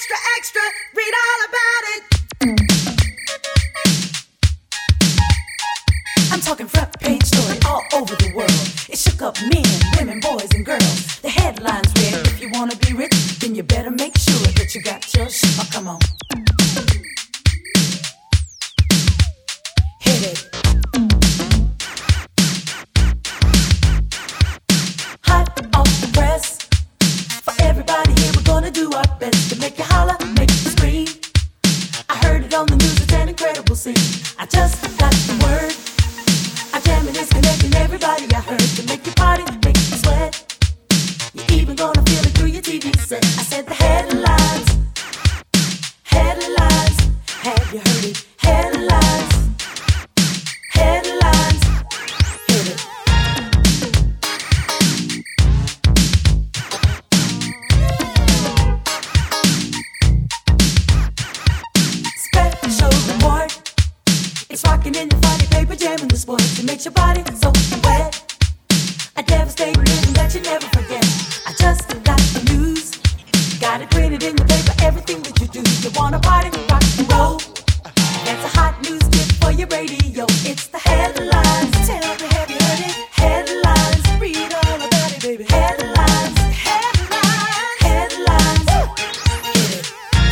Extra, extra, read all about it. I'm talking front page story all over the world. It shook up men, women, boys, and girls. The headlines read, if you want to be rich, then you better make sure that you got your shit. Oh, come on. Hit it. Hot off the press. For everybody here, we're gonna do our best to make you holler, make you scream. I heard it on the news, it's an incredible scene. I just got the word. Our jamming is connecting everybody. I heard to make you party, make you sweat. You're even gonna feel it through your TV set. I said the headlines, headlines. Have you heard it? Headlines, headlines. Hit it. Special reward. It's rocking in the funny paper, jamming the sports. It makes your body so wet. A devastating rhythm that you never forget. I just got the news. Got it printed in the paper, everything that you do. You wanna party, rock and roll. That's a hot news tip for your radio. It's the headlines. Tell me, have you heard it? Headlines. Read all about it, baby. Headlines. Headlines. Headlines. Hit it.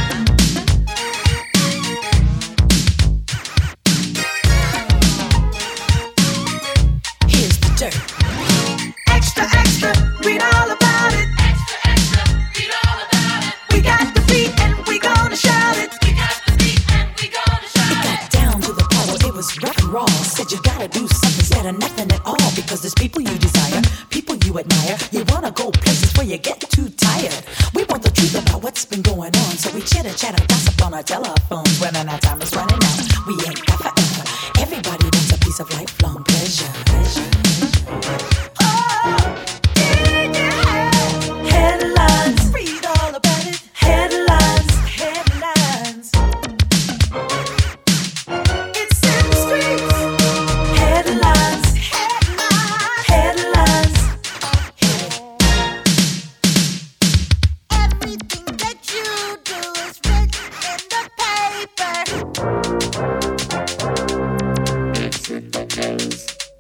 Here's the dirt. Extra, extra, read all about it. Extra, extra, read all about it. We got the beat and we gonna shout it. We got the beat and we gonna shout It got down to the power, it was rock and roll. Said you gotta do something instead of nothing at all. Because there's people you desire, people you admire. You wanna go places where you get too tired. We want the truth about what's been going on. So we chitter chatter, gossip on our telephones. When our time is running out, we ain't got forever. Everybody wants a piece of lifelong pleasure. Headlines, read all about it. Headlines, headlines. It's in the streets. Headlines, headlines, headlines. Everything that you do is written in the paper. It's in the news.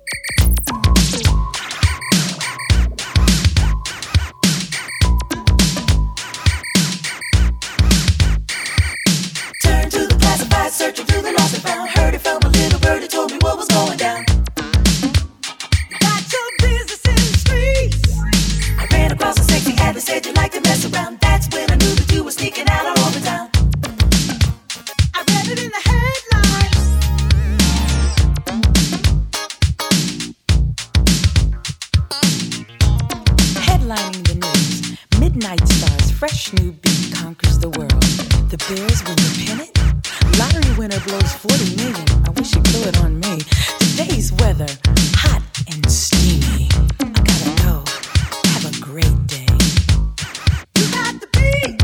Turned to the classified, searching through the lost and found. Heard it from a little bird, it told me what was going down. You got your business in the streets. I ran across a sexy ad that said you like to mess around. That's when I knew that you were sneaking out all over town. I read it in the headlines. Headlining the news, Midnight Stars, fresh new beat conquers the world. The Bears win the pennant. Lottery winner blows 40 million. I wish he blew it on me. Today's weather, hot and steamy. I gotta go. Have a great day. You got the beat.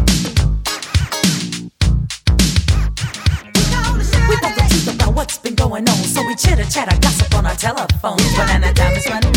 We want the truth about what's been going on. So we chitter chatter, gossip on our telephones. When our time is running